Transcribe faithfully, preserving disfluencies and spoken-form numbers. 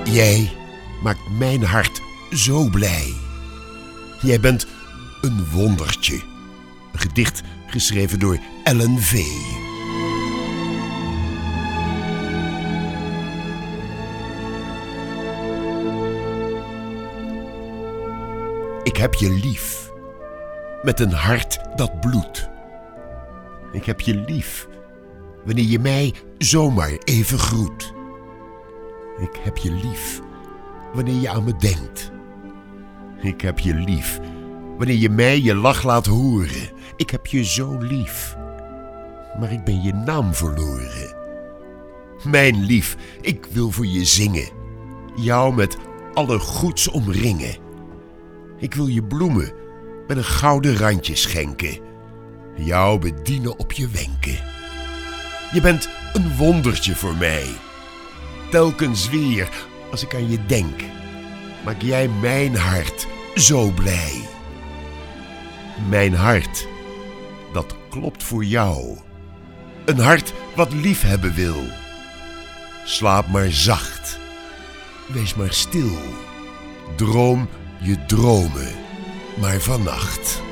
Jij maakt mijn hart zo blij. Jij bent een wondertje. Een gedicht geschreven door Ellen Vee. Ik heb je lief, met een hart dat bloedt. Ik heb je lief, wanneer je mij zomaar even groet. Ik heb je lief, wanneer je aan me denkt. Ik heb je lief, wanneer je mij je lach laat horen. Ik heb je zo lief, maar ik ben je naam verloren. Mijn lief, ik wil voor je zingen, jou met alle goeds omringen. Ik wil je bloemen met een gouden randje schenken, jou bedienen op je wenken. Je bent een wondertje voor mij. Telkens weer, als ik aan je denk, maak jij mijn hart zo blij. Mijn hart, dat klopt voor jou. Een hart wat liefhebben wil. Slaap maar zacht, wees maar stil. Droom je dromen, maar vannacht.